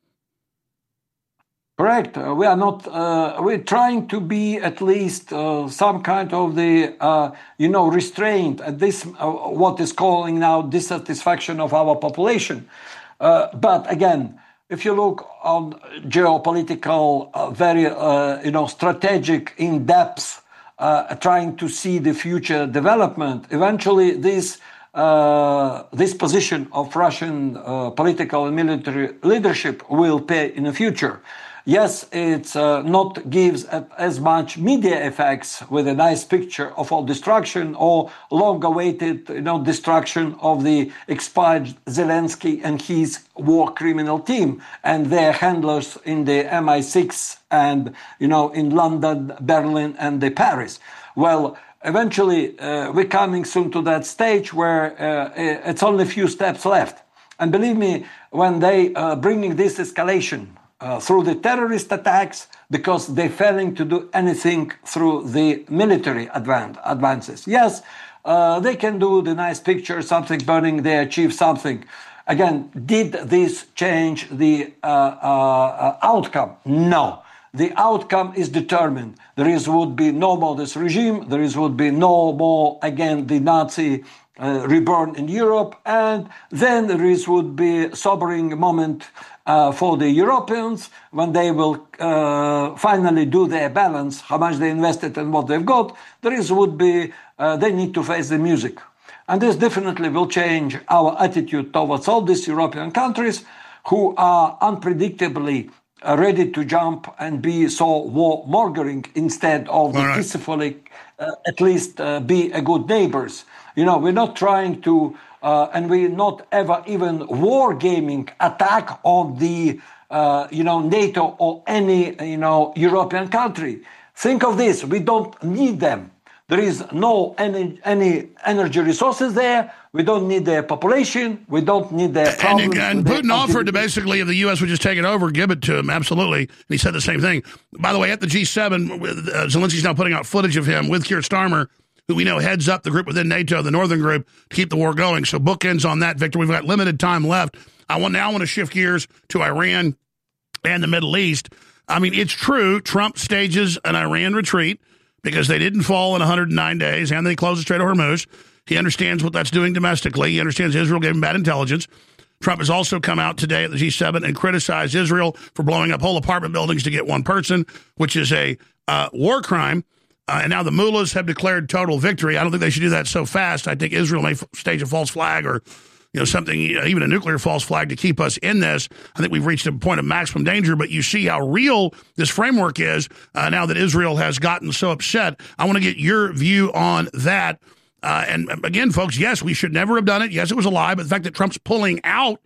Correct. We are not. We're trying to be at least some kind of the restraint at this what is calling now dissatisfaction of our population. But again, if you look on geopolitical, very strategic, in depth, trying to see the future development, eventually this this position of Russian political and military leadership will pay in the future. Yes, it's not gives as much media effects with a nice picture of all destruction or long-awaited, destruction of the expired Zelensky and his war criminal team and their handlers in the MI6 and, in London, Berlin, and Paris. Well, eventually, we're coming soon to that stage where it's only a few steps left. And believe me, when they bringing this escalation through the terrorist attacks, because they're failing to do anything through the military advances. Yes, they can do the nice picture, something burning, they achieve something. Again, did this change the outcome? No. The outcome is determined. Would be no more this regime. Would be no more, again, the Nazi reborn in Europe. And then would be a sobering moment for the Europeans when they will finally do their balance, how much they invested and what they've got. Would be, they need to face the music. And this definitely will change our attitude towards all these European countries who are unpredictably ready to jump and be so war-mongering instead of peacefully, at least be a good neighbors. We're not trying to, and we're not ever even war-gaming attack on the, NATO or any, European country. Think of this, we don't need them. There is no any energy resources there. We don't need their population. We don't need their problems. And Putin offered to basically, if the U.S. would just take it over, give it to him. Absolutely. And he said the same thing. By the way, at the G7, Zelensky's now putting out footage of him with Keir Starmer, who we know heads up the group within NATO, the Northern Group, to keep the war going. So bookends on that, Victor. We've got limited time left. I want to shift gears to Iran and the Middle East. I mean, it's true. Trump stages an Iran retreat because they didn't fall in 109 days, and they closed the Strait of Hormuz. He understands what that's doing domestically. He understands Israel gave him bad intelligence. Trump has also come out today at the G7 and criticized Israel for blowing up whole apartment buildings to get one person, which is a war crime. And now the mullahs have declared total victory. I don't think they should do that so fast. I think Israel may stage a false flag or something, even a nuclear false flag to keep us in this. I think we've reached a point of maximum danger, but you see how real this framework is now that Israel has gotten so upset. I want to get your view on that. And again, folks, yes, we should never have done it. Yes, it was a lie, but the fact that Trump's pulling out,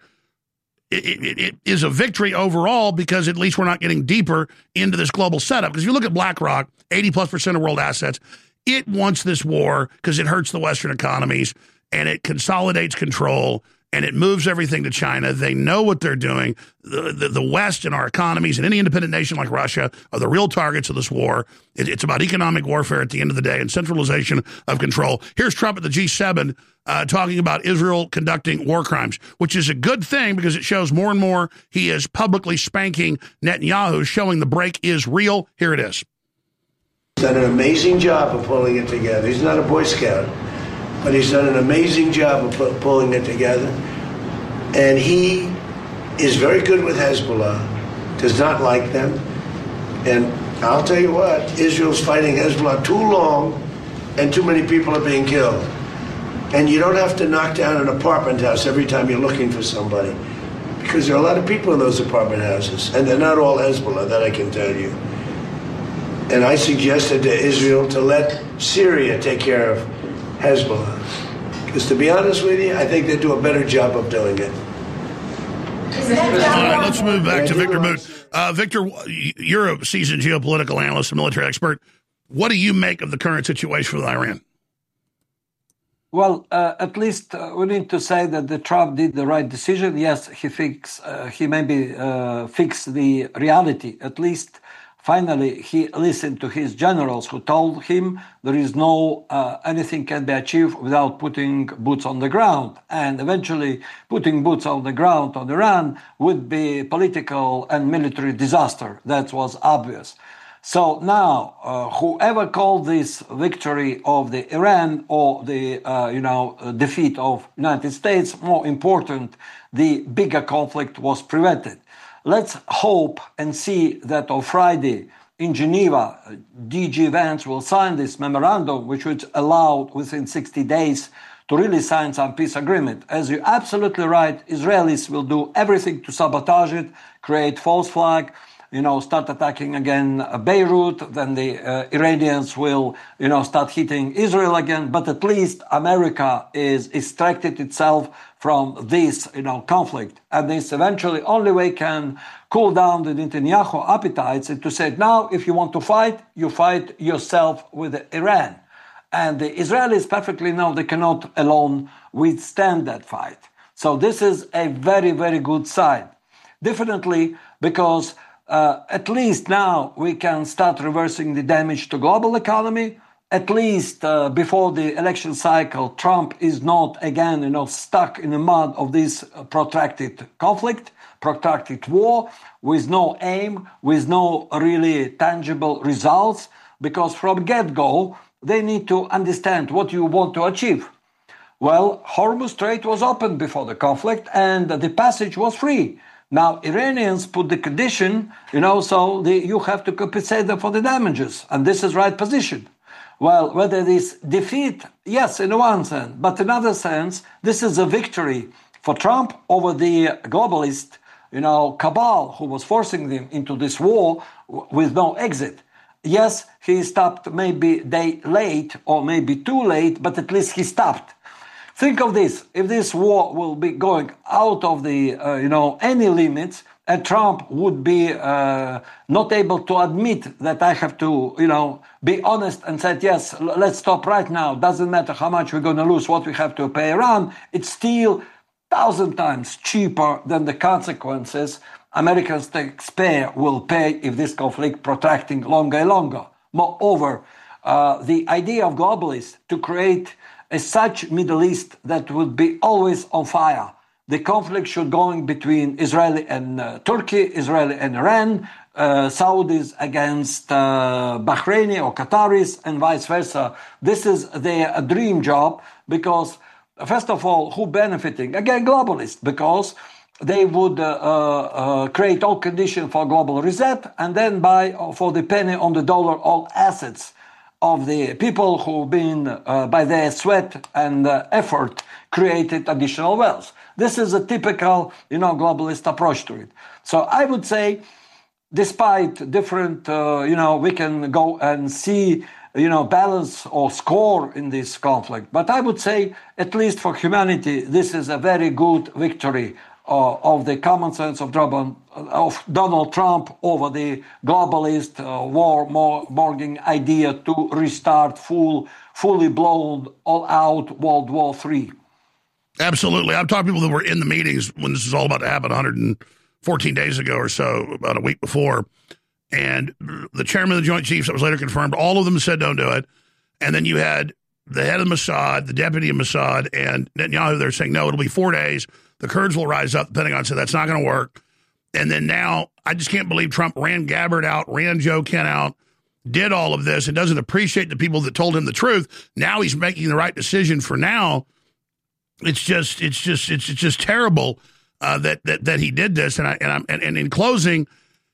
it is a victory overall because at least we're not getting deeper into this global setup. Because if you look at BlackRock, 80+% of world assets, it wants this war because it hurts the Western economies and it consolidates control and it moves everything to China. They know what they're doing. The West and our economies and any independent nation like Russia are the real targets of this war. It's about economic warfare at the end of the day and centralization of control. Here's Trump at the G7 talking about Israel conducting war crimes, which is a good thing because it shows more and more he is publicly spanking Netanyahu, showing the break is real. Here it is. He's done an amazing job of pulling it together. He's not a Boy Scout, but he's done an amazing job of pulling it together. And he is very good with Hezbollah, does not like them. And I'll tell you what, Israel's fighting Hezbollah too long and too many people are being killed. And you don't have to knock down an apartment house every time you're looking for somebody, because there are a lot of people in those apartment houses, and they're not all Hezbollah, that I can tell you. And I suggested to Israel to let Syria take care of Hezbollah. Because to be honest with you, I think they do a better job of doing it. All right, let's move back to Victor Boot. Victor, you're a seasoned geopolitical analyst and military expert. What do you make of the current situation with Iran? Well, at least we need to say that the Trump did the right decision. Yes, he maybe fixed the reality. At least finally he listened to his generals who told him there is no anything can be achieved without putting boots on the ground. And eventually putting boots on the ground on Iran would be political and military disaster. That was obvious. So now, whoever called this victory of the Iran or the defeat of United States more important, the bigger conflict was prevented. Let's hope and see that on Friday in Geneva, DG Vance will sign this memorandum, which would allow within 60 days to really sign some peace agreement. As you're absolutely right, Israelis will do everything to sabotage it, create false flag, start attacking again Beirut, then the Iranians will, start hitting Israel again. But at least America is extracted itself from this, conflict. And this eventually only way can cool down the Netanyahu appetites is to say, now, if you want to fight, you fight yourself with Iran. And the Israelis perfectly know they cannot alone withstand that fight. So this is a very, very good sign. Definitely because at least now we can start reversing the damage to global economy. At least before the election cycle, Trump is not again, stuck in the mud of this protracted conflict, protracted war, with no aim, with no really tangible results, because from get-go, they need to understand what you want to achieve. Well, Hormuz Strait was open before the conflict and the passage was free. Now, Iranians put the condition, so you have to compensate them for the damages. And this is right position. Well, whether this defeat, yes, in one sense, but in another sense, this is a victory for Trump over the globalist, cabal who was forcing them into this war with no exit. Yes, he stopped maybe day late or maybe too late, but at least he stopped. Think of this. If this war will be going out of the, any limits, and Trump would be not able to admit that I have to, be honest and said, yes, let's stop right now. Doesn't matter how much we're going to lose, what we have to pay Iran. It's still 1,000 times cheaper than the consequences American taxpayer will pay if this conflict protracting longer and longer. Moreover, the idea of globalists to create such Middle East that would be always on fire. The conflict should go in between Israel and Turkey, Israel and Iran, Saudis against Bahraini or Qataris, and vice versa. This is their dream job because, first of all, who benefiting? Again, globalists, because they would create all conditions for global reset and then buy for the penny on the dollar all assets of the people who've been, by their sweat and effort, created additional wealth. This is a typical, globalist approach to it. So I would say, despite different, we can go and see, balance or score in this conflict. But I would say, at least for humanity, this is a very good victory of the common sense of Donald Trump over the globalist warmongering idea to restart fully blown, all-out World War III. Absolutely. I've talked to people that were in the meetings when this was all about to happen 114 days ago or so, about a week before. And the chairman of the Joint Chiefs, that was later confirmed, all of them said don't do it. And then you had the head of Mossad, the deputy of Mossad, and Netanyahu, they're saying, no, it'll be 4 days. The Kurds will rise up. The Pentagon said that's not going to work. And then now, I just can't believe Trump ran Gabbard out, ran Joe Kent out, did all of this, and doesn't appreciate the people that told him the truth. Now he's making the right decision for now. It's just terrible that he did this. And in closing,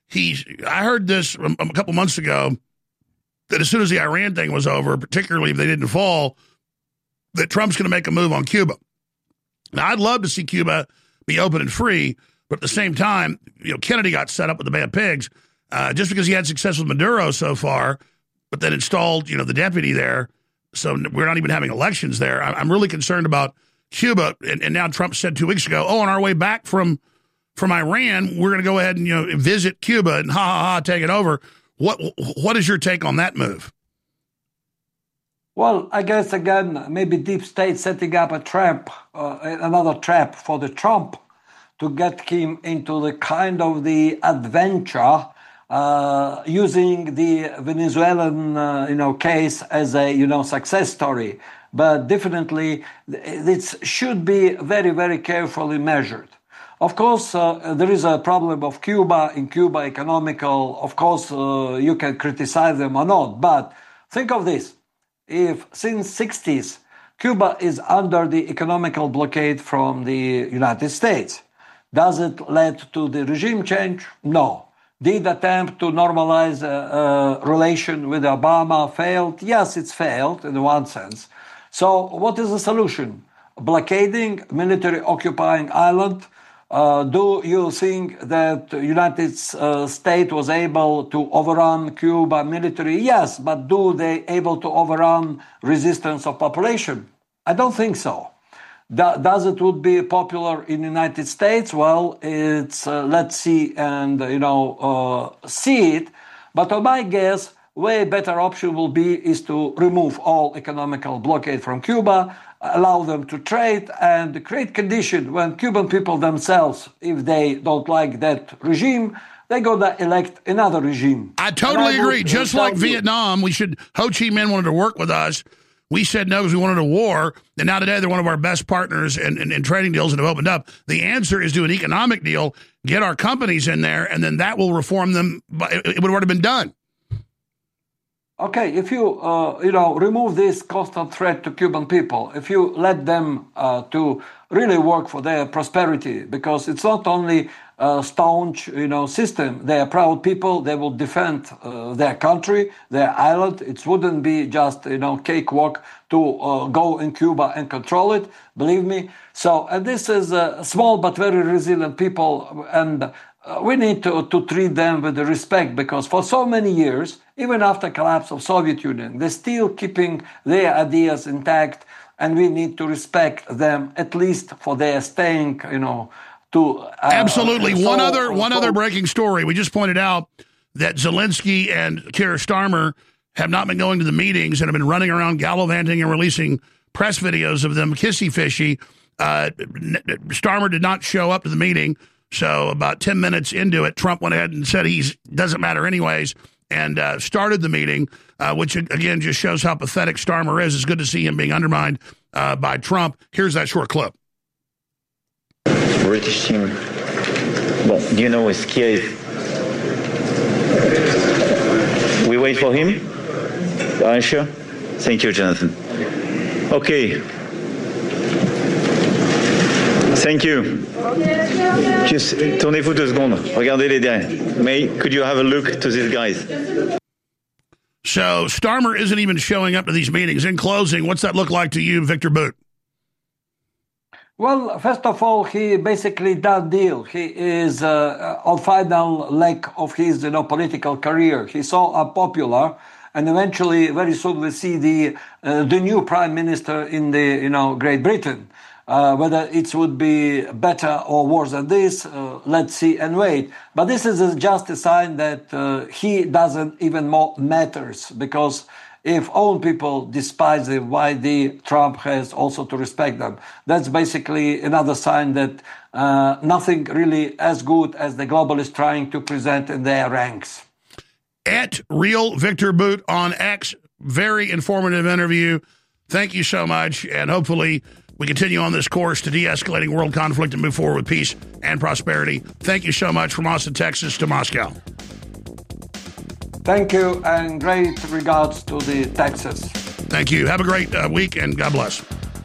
I heard this a couple months ago that as soon as the Iran thing was over, particularly if they didn't fall, that Trump's going to make a move on Cuba. Now, I'd love to see Cuba be open and free, but at the same time, Kennedy got set up with the bad pigs just because he had success with Maduro so far, but then installed, the deputy there. So we're not even having elections there. I'm really concerned about Cuba. And now Trump said 2 weeks ago, on our way back from Iran, we're going to go ahead and visit Cuba and take it over. What is your take on that move? Well, I guess, again, maybe deep state setting up a trap, another trap for the Trump to get him into the kind of the adventure using the Venezuelan, case as a, success story. But definitely, it should be very, very carefully measured. Of course, there is a problem of Cuba. In Cuba, economical, of course, you can criticize them or not. But think of this. If since 60s, Cuba is under the economical blockade from the United States, does it lead to the regime change? No. Did attempt to normalize relation with Obama failed? Yes, it's failed in one sense. So what is the solution? Blockading, military occupying island. Do you think that the United States was able to overrun Cuba military? Yes, but do they able to overrun resistance of population? I don't think so. Does it would be popular in the United States? Well, it's let's see and see it. But on my guess, way better option will be is to remove all economical blockade from Cuba, allow them to trade, and create condition when Cuban people themselves, if they don't like that regime, they're going to elect another regime. I totally agree. Just like Vietnam, Ho Chi Minh wanted to work with us. We said no because we wanted a war, and now today they're one of our best partners in trading deals that have opened up. The answer is do an economic deal, get our companies in there, and then that will reform them. It would have already been done. Okay, if you remove this constant threat to Cuban people, if you let them to really work for their prosperity, because it's not only a staunch system. They are proud people. They will defend their country, their island. It wouldn't be just cakewalk to go in Cuba and control it. Believe me. So this is small but very resilient people, and we need to treat them with respect, because for so many years, even after collapse of Soviet Union, they're still keeping their ideas intact, and we need to respect them at least for their staying, Absolutely. One other breaking story. We just pointed out that Zelensky and Keir Starmer have not been going to the meetings and have been running around gallivanting and releasing press videos of them kissy-fishy. Starmer did not show up to the meeting. So about 10 minutes into it, Trump went ahead and said doesn't matter anyways, and started the meeting, which, again, just shows how pathetic Starmer is. It's good to see him being undermined by Trump. Here's that short clip. British team. Well, do you know is Kiev? We wait for him? Are you sure? Thank you, Jonathan. Okay. Thank you. Just tournez-vous 2 secondes. Regardez les derrière. May, could you have a look to these guys? So Starmer isn't even showing up to these meetings. In closing, what's that look like to you, Victor Bout? Well, first of all, he basically done deal. He is on final leg of his political career. He's so unpopular, and eventually, very soon, we see the new prime minister in the Great Britain. Whether it would be better or worse than this, let's see and wait. But this is just a sign that he doesn't even more matters, because if own people despise him, why the Trump has also to respect them? That's basically another sign that nothing really as good as the globalists trying to present in their ranks. At Real Victor Bout on X, very informative interview. Thank you so much, and hopefully we continue on this course to de-escalating world conflict and move forward with peace and prosperity. Thank you so much from Austin, Texas to Moscow. Thank you, and great regards to the Texas. Thank you. Have a great week, and God bless.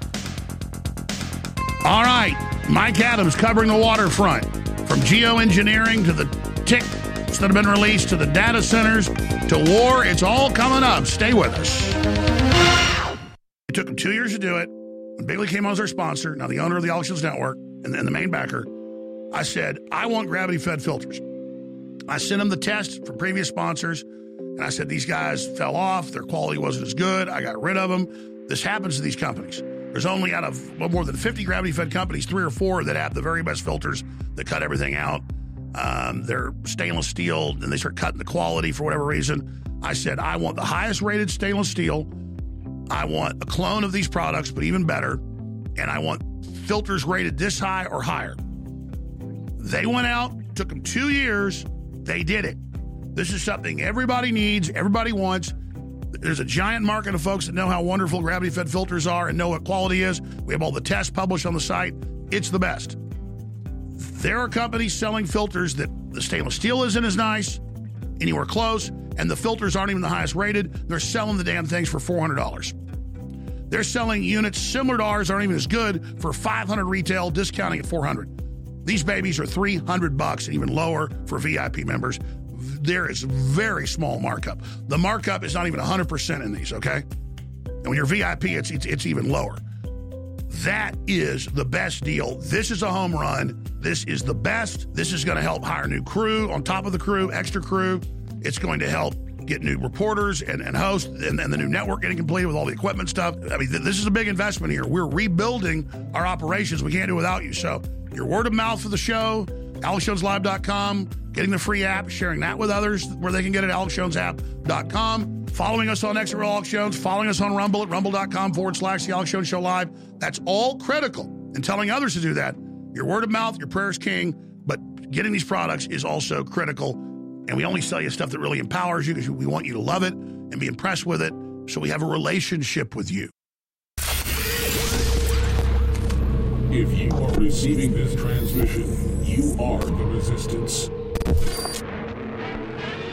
All right, Mike Adams covering the waterfront, from geoengineering to the ticks that have been released to the data centers to war. It's all coming up. Stay with us. It took them 2 years to do it. When Bigley came on as our sponsor, now the owner of the Alex Jones Network and the main backer, I said, I want gravity-fed filters. I sent them the test from previous sponsors, and I said, these guys fell off. Their quality wasn't as good. I got rid of them. This happens to these companies. There's only out of more than 50 gravity-fed companies, 3 or 4 that have the very best filters that cut everything out. They're stainless steel, and they start cutting the quality for whatever reason. I said, I want the highest-rated stainless steel. I want a clone of these products, but even better, and I want filters rated this high or higher. They went out, took them 2 years, they did it. This is something everybody needs, everybody wants. There's a giant market of folks that know how wonderful gravity-fed filters are and know what quality is. We have all the tests published on the site. It's the best. There are companies selling filters that the stainless steel isn't as nice, anywhere close, and the filters aren't even the highest rated. They're selling the damn things for $400. They're selling units similar to ours, aren't even as good, for $500 retail, discounting at $400. These babies are $300 and even lower for VIP members. There is very small markup. The markup is not even 100% in these, okay? And when you're VIP, it's even lower. That is the best deal. This is a home run. This is the best. This is going to help hire new crew on top of the crew, extra crew. It's going to help get new reporters and hosts and the new network getting completed with all the equipment stuff. I mean, this is a big investment here. We're rebuilding our operations. We can't do it without you. So your word of mouth for the show, AlexJonesLive.com, getting the free app, sharing that with others where they can get it at AlexJonesApp.com, following us on X at Alex Jones, following us on Rumble at rumble.com/The Alex Jones Show Live. That's all critical. And telling others to do that. Your word of mouth, your prayer is king, but getting these products is also critical. And we only sell you stuff that really empowers you because we want you to love it and be impressed with it. So we have a relationship with you. If you are receiving this transmission, you are the resistance.